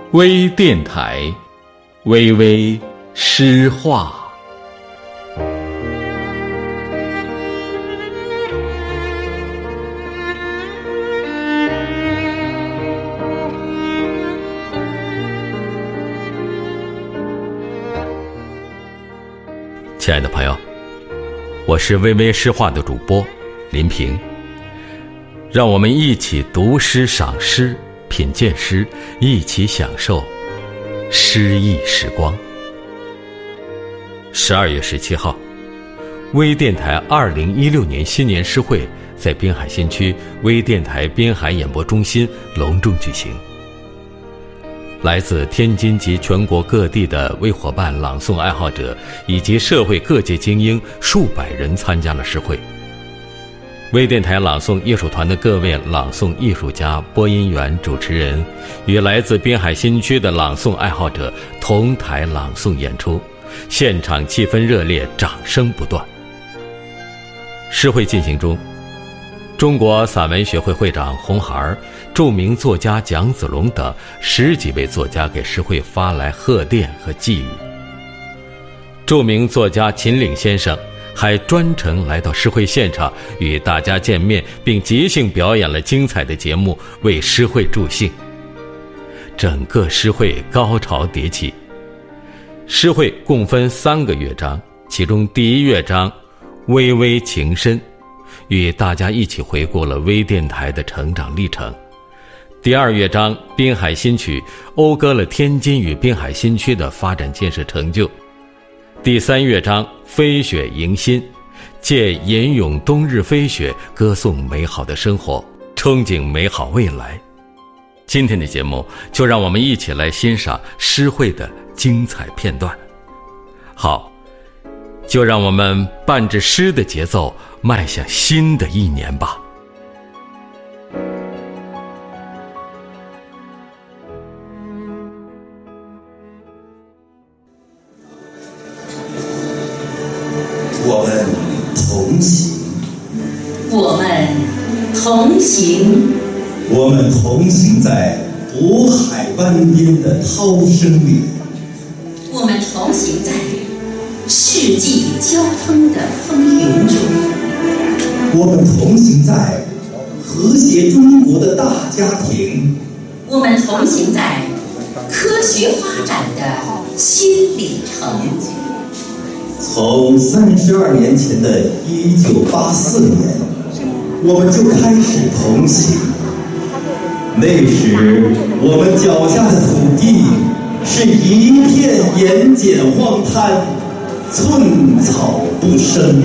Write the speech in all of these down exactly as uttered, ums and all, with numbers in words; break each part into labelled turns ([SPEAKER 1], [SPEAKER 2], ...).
[SPEAKER 1] 微电台，微微诗画。亲爱的朋友，我是微微诗画的主播林平，让我们一起读诗、赏诗、品鉴诗，一起享受诗意时光。十二月十七号，微电台二零一六年新年诗会在滨海新区微电台滨海演播中心隆重举行。来自天津及全国各地的微伙伴、朗诵爱好者以及社会各界精英数百人参加了诗会。微电台朗诵艺术团的各位朗诵艺术家、播音员、主持人与来自滨海新区的朗诵爱好者同台朗诵演出，现场气氛热烈，掌声不断。诗会进行中，中国散文学会会长洪孩、著名作家蒋子龙等十几位作家给诗会发来贺电和寄语。著名作家秦岭先生还专程来到诗会现场与大家见面，并即兴表演了精彩的节目，为诗会助兴。整个诗会高潮迭起。诗会共分三个乐章，其中第一乐章微微情深，与大家一起回顾了微电台的成长历程。第二乐章滨海新曲，讴歌了天津与滨海新区的发展建设成就。第三乐章飞雪迎新，借吟咏冬日飞雪，歌颂美好的生活，憧憬美好未来。今天的节目就让我们一起来欣赏诗会的精彩片段。好，就让我们伴着诗的节奏迈向新的一年吧。
[SPEAKER 2] 我们同行，
[SPEAKER 3] 我们同行，
[SPEAKER 2] 我们同行在渤海湾边的涛声里，
[SPEAKER 3] 我们同行在世纪交锋的风云中，
[SPEAKER 2] 我们同行在和谐中国的大家庭，
[SPEAKER 3] 我们同行在科学发展的新里程。
[SPEAKER 2] 从三十二年前的一九八四年，我们就开始同行。那时，我们脚下的土地是一片盐碱荒滩，寸草不生。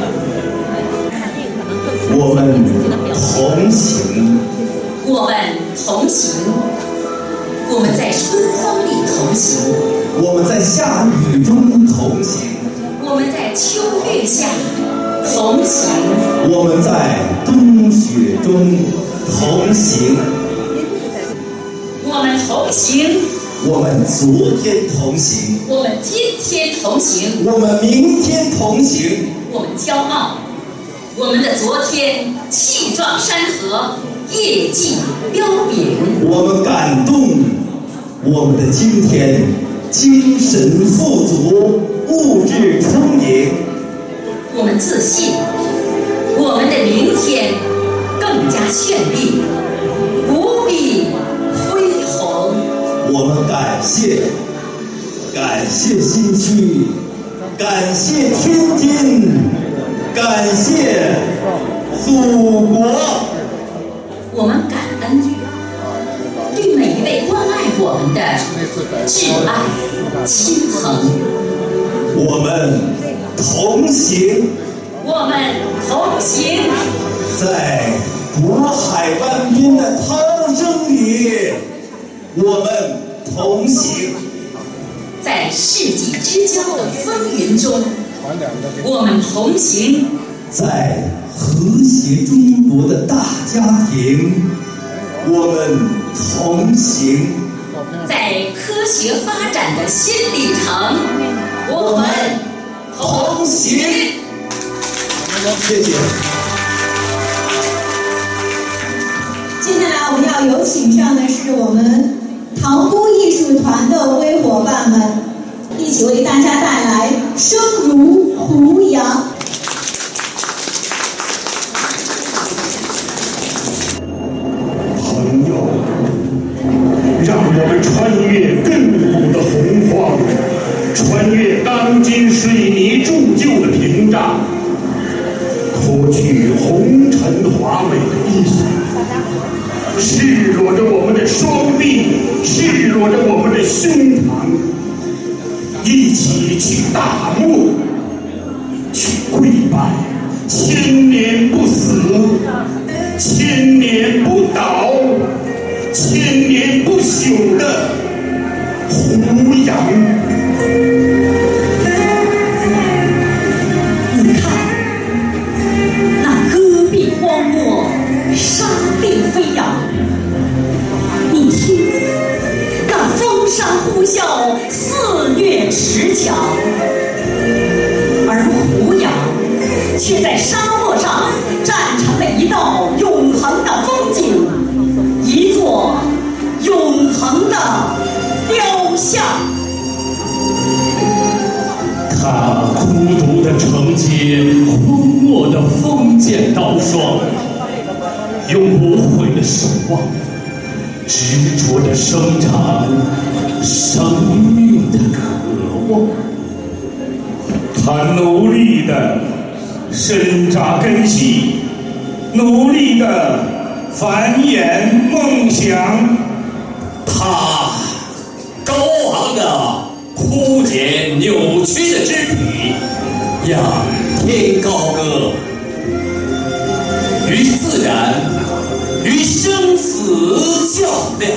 [SPEAKER 2] 我们同行，
[SPEAKER 3] 我们同行，我们在春风里同行，
[SPEAKER 2] 我们在夏雨中同行，
[SPEAKER 3] 我们在秋月下同行，
[SPEAKER 2] 我们在冬雪中同行，
[SPEAKER 3] 我们同行，
[SPEAKER 2] 我们昨天同行，
[SPEAKER 3] 我们今天同行，
[SPEAKER 2] 我们明天同行，
[SPEAKER 3] 我们骄傲，我们的昨天气壮山河，业绩彪炳，
[SPEAKER 2] 我们感动，我们的今天精神富足，物质充盈，
[SPEAKER 3] 我们自信，我们的明天更加绚丽，无比恢宏。
[SPEAKER 2] 我们感谢，感谢新区，感谢天津，感谢祖国。
[SPEAKER 3] 我们感恩对每一位关爱我们的挚爱亲朋。
[SPEAKER 2] 我们同行，
[SPEAKER 3] 我们同行，
[SPEAKER 2] 在渤海湾边的涛声里，我们同行，
[SPEAKER 3] 在世纪之交的风云中，我们同行，
[SPEAKER 2] 在和谐中国的大家庭，我们同行，
[SPEAKER 3] 在科学发展的新里程，我们同行。
[SPEAKER 2] 谢谢。
[SPEAKER 4] 接下来我们要有请上的是我们塘沽艺术团的微伙伴们，一起为大家带来《生如胡杨》。
[SPEAKER 5] 朋友，让我们穿越亘古的洪荒，穿越钢筋水泥铸就的屏障，脱去红尘华美的衣裳，赤裸着我们的双臂，赤裸着我们的胸膛，一起去大漠，去跪拜千年不死，千年不倒，千年不朽的胡杨。
[SPEAKER 3] 你看，那戈壁荒漠，沙地飞扬；你听，那风沙呼啸，肆虐池墙。而胡杨却在沙漠上站成了一道永恒的风景，一座永恒的雕像。
[SPEAKER 6] 他孤独地承接荒漠的锋剑刀霜，用无悔的守望，执着地生长生命的渴望。
[SPEAKER 5] 他努力地深扎根系，努力地繁衍梦想。
[SPEAKER 6] 他高昂的枯竭扭曲的肢体，仰天高歌，与自然，与生死较量，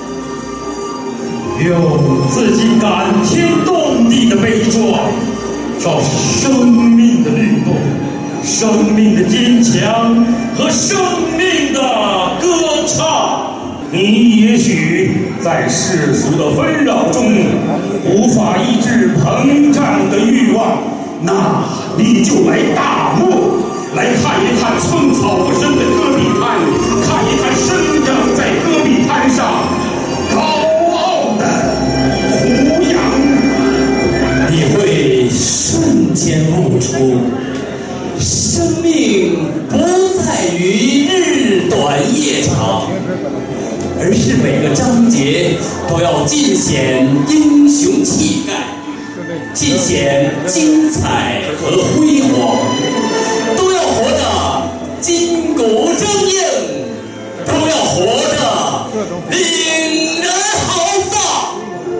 [SPEAKER 5] 用自己感天动地的悲壮，昭示生命的律动，生命的坚强和生命的歌唱。你也许在世俗的纷扰中无法抑制膨胀的欲望，那你就来大漠，来看一看寸草不生的戈壁滩，看一看生长在戈壁滩上高傲的胡杨。
[SPEAKER 6] 你会瞬间悟出，生命不在于日短夜长，而是每个章节都要尽显英雄气概，尽显精彩和辉煌，都要活得筋骨铮硬，都要活得令人豪放。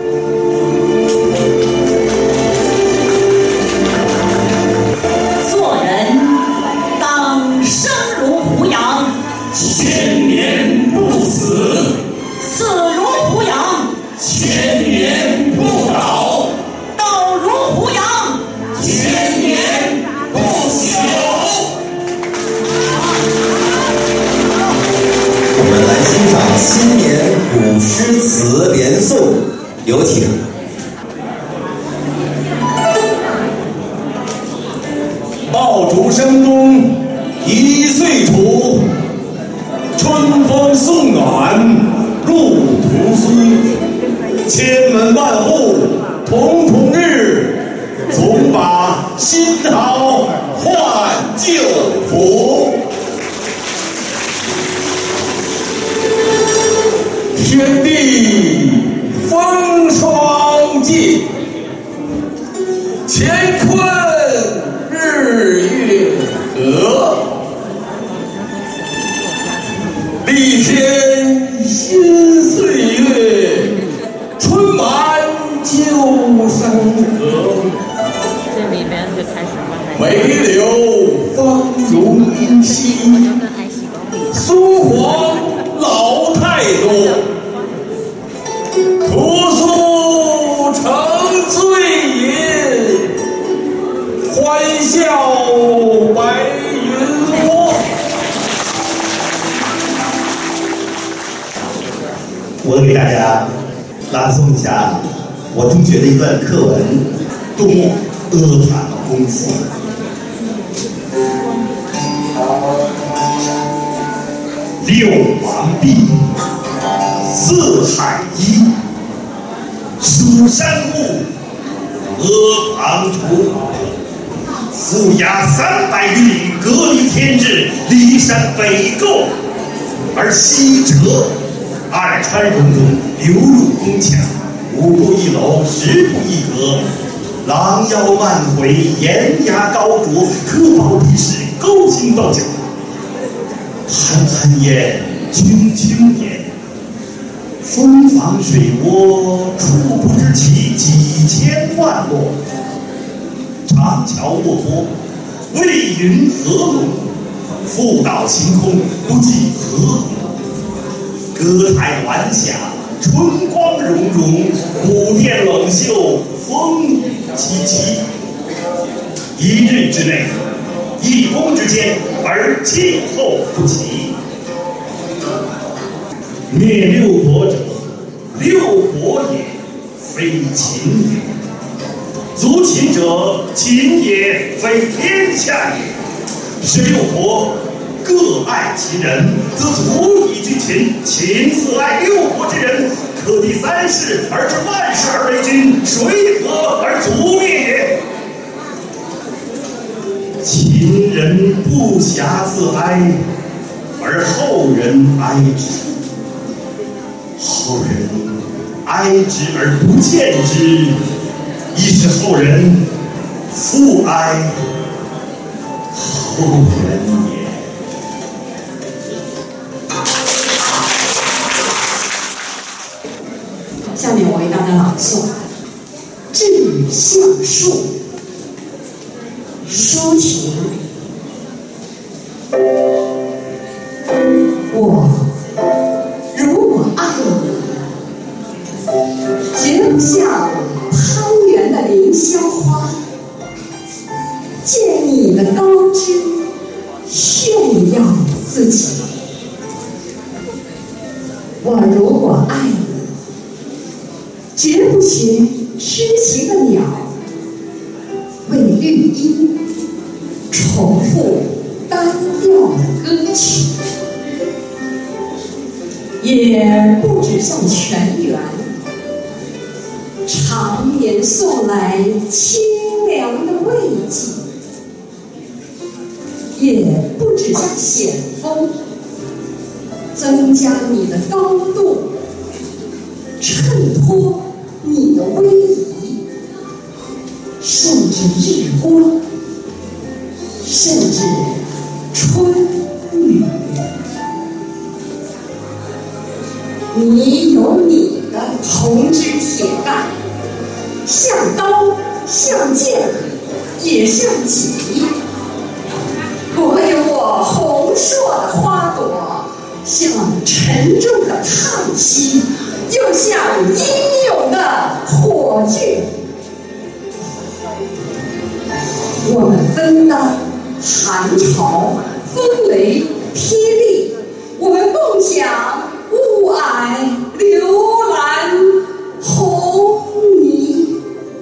[SPEAKER 3] 做人当生如胡杨，
[SPEAKER 5] 千年不死，
[SPEAKER 3] 死如胡杨，
[SPEAKER 5] 千年不倒，
[SPEAKER 3] 倒如胡杨，
[SPEAKER 5] 千年不朽。
[SPEAKER 2] 我们来欣赏新年古诗词连诵，有请。爆竹声中一岁除，春风送暖入屠苏。千门万户曈曈日，总把新桃换旧符。天地风霜尽，乾坤日月和。历天新岁月，春满旧山河。
[SPEAKER 7] 这里边就开始
[SPEAKER 2] 梅柳芳容依稀，苏黄老态多。屠苏成醉饮，欢笑白云窝。我给大家朗诵一下我中学的一段课文《杜牧阿房宫词》。六王毕，
[SPEAKER 5] 四海一，蜀山户，阿房图，覆压三百余里，隔离天日，骊山北构，而西折，二川溶溶，流入宫墙，五步一楼，十步一阁，廊腰漫回，檐牙高筑，可保地势，勾心斗角。寒寒烟，君君烟，风房水涡，处不知其几千万落。长桥卧波，为云何龙？复道晴空，不计何鸿。歌台晚霞，春光融融，古殿冷袖，风雨凄凄。一日之内，一宫之间，而气候不齐。灭六国者，六国也，非秦也。族秦者，秦也，非天下也。十六国各爱其人，则足以居秦。秦自爱六国之人，可敌三世而知万世而为君，谁可而足灭也？秦人不暇自哀，而后人哀之。后人哀之而不见之，亦是后人复哀后人也。
[SPEAKER 3] 下面我为大家朗诵《致橡树》。抒情，我如果爱你，绝不像攀援的凌霄花，借你的高枝炫耀自己。我如果爱你，绝不学痴情的鸟，为绿荫重复单调的歌曲，也不只像泉源常年送来清凉的慰藉，也不只像险峰增加你的高度，衬托你的威仪，甚至日光，甚至春雨。你有你的铜枝铁干，像刀像剑也像戟。我有我红硕的花朵，像沉重的叹息，又像英勇的火炬。我们分担寒潮、风雷、霹雳，我们共享雾霭、流岚、红霓，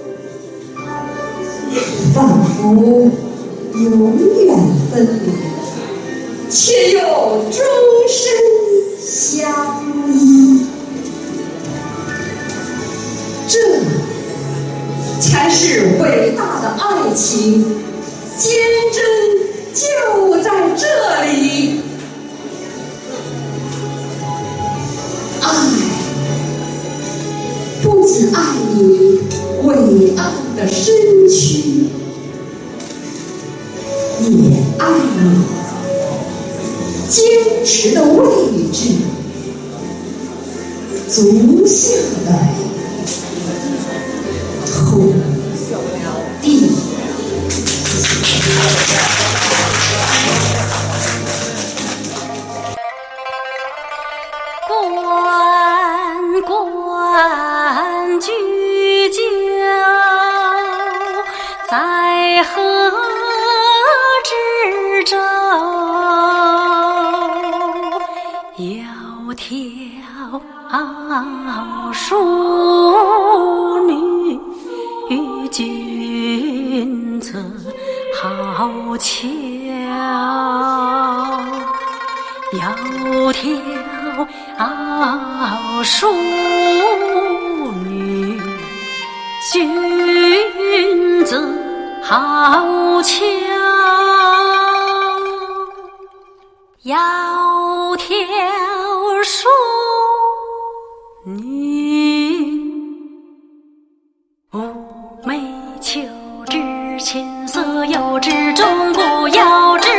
[SPEAKER 3] 仿佛永远分离，却又终身相依。这才是伟大的爱情，坚贞就在这里。爱不只爱你伟岸的身躯，也爱你坚持的位置，足下的土地。
[SPEAKER 8] 关关雎鸠，在河之洲。窈窕淑女，君侧好逑。窈窕淑女，君子好锹，窈窕淑女，寤寐求知，琴瑟友之，终不夭之。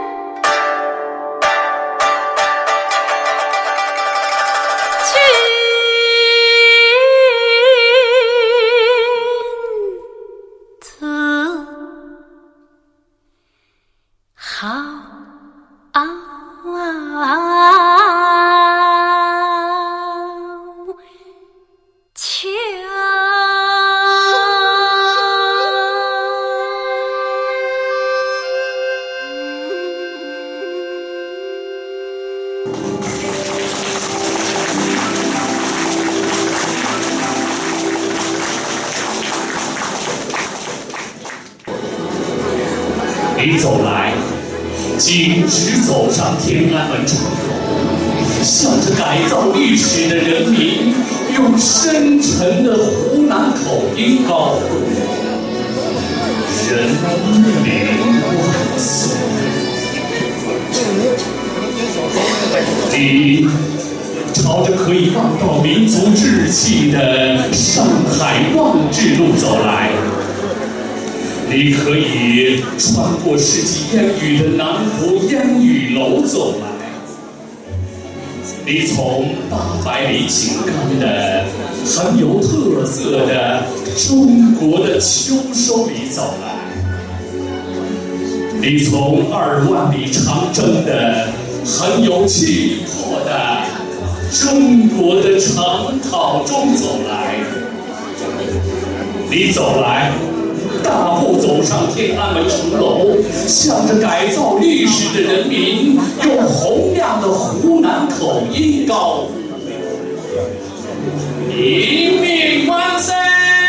[SPEAKER 6] 你走来，径直走上天安门城楼，向着改造历史的人民，用深沉的湖南口音高呼：人民万岁！你朝着可以望到民族志气的上海望志路走来。你可以穿过世纪烟雨的南湖烟雨楼走来，你从八百里井冈的很有特色的中国的秋收里走来，你从二万里长征的很有气魄的中国的长考中走来，你走来。大步走上天安门城楼，向着改造历史的人民，用洪亮的湖南口音高呼：一命万岁！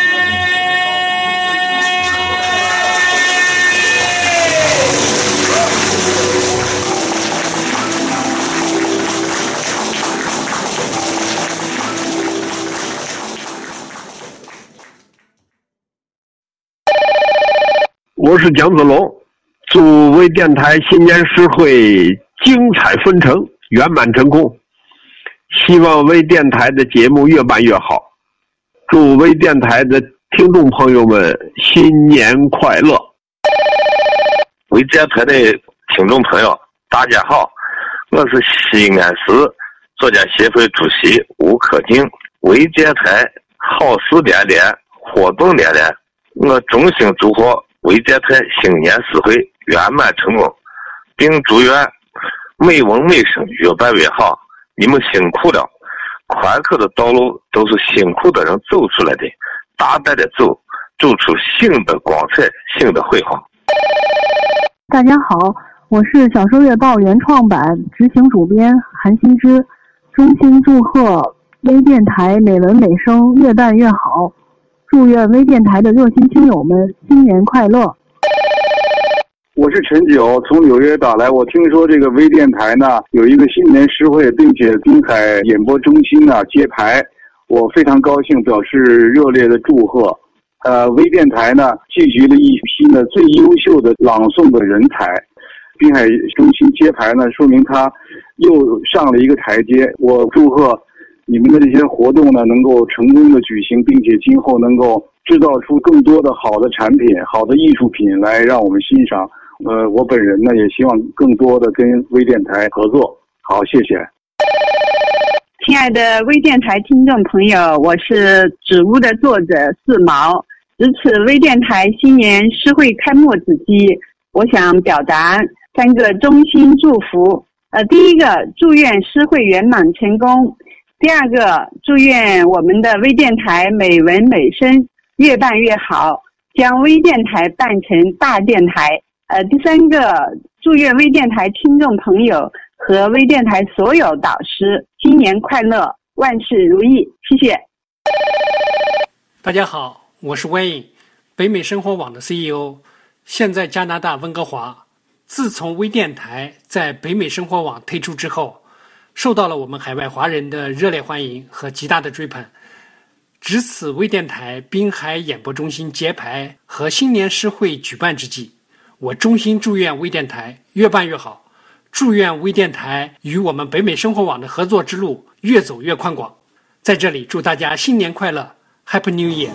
[SPEAKER 9] 我是蒋子龙，祝微电台新年诗会精彩纷呈，圆满成功。希望微电台的节目越办越好，祝微电台的听众朋友们新年快乐。
[SPEAKER 10] 微电台的听众朋友大家好，我是西安市作家协会主席吴克定。微电台好事连连，活动连连，我衷心祝贺微电台新年诗会圆满成功，并祝愿美文美声越办越好。你们辛苦了，宽阔的道路都是辛苦的人走出来的，大胆的走，走出新的光彩，新的辉煌。
[SPEAKER 11] 大家好，我是小说月报原创版执行主编韩新之，衷心祝贺微电台美文美声越办越好，祝愿微电台的热心听友们新年快乐。
[SPEAKER 12] 我是陈九，从纽约打来。我听说这个微电台呢有一个新年诗会，并且滨海演播中心呢揭牌，我非常高兴，表示热烈的祝贺。呃，微电台呢聚集了一批呢最优秀的朗诵的人才，滨海中心揭牌呢，说明他又上了一个台阶。我祝贺你们的这些活动呢能够成功的举行，并且今后能够制造出更多的好的产品、好的艺术品来让我们欣赏。呃，我本人呢也希望更多的跟微电台合作。好，谢谢。
[SPEAKER 13] 亲爱的微电台听众朋友，我是纸屋的作者四毛。值此微电台新年诗会开幕之际，我想表达三个衷心祝福。呃，第一个，祝愿诗会圆满成功；第二个，祝愿我们的微电台美文美声越办越好，将微电台办成大电台。呃，第三个，祝愿微电台听众朋友和微电台所有导师新年快乐，万事如意。谢谢。
[SPEAKER 14] 大家好，我是 Wayne， 北美生活网的 C E O， 现在加拿大温哥华。自从微电台在北美生活网推出之后， 受到了我们海外华人的热烈欢迎和极大的追捧。值此微电台滨海演播中心揭牌和新年诗会举办之际，我衷心祝愿微电台越办越好，祝愿微电台与我们北美生活网的合作之路越走越宽广。在这里祝大家新年快乐 Happy New Year。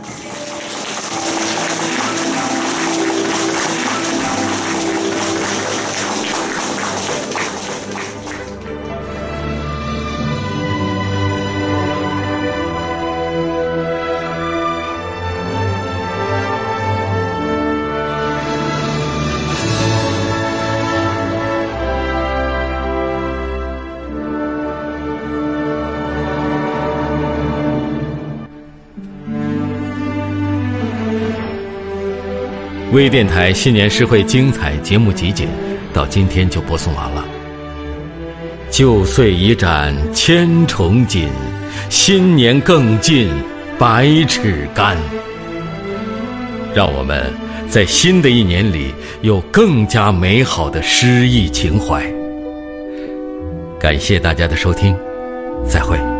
[SPEAKER 1] 微电台新年诗会精彩节目集锦到今天就播送完了。旧岁已斩千重锦，新年更近百尺竿。让我们在新的一年里有更加美好的诗意情怀。感谢大家的收听，再会。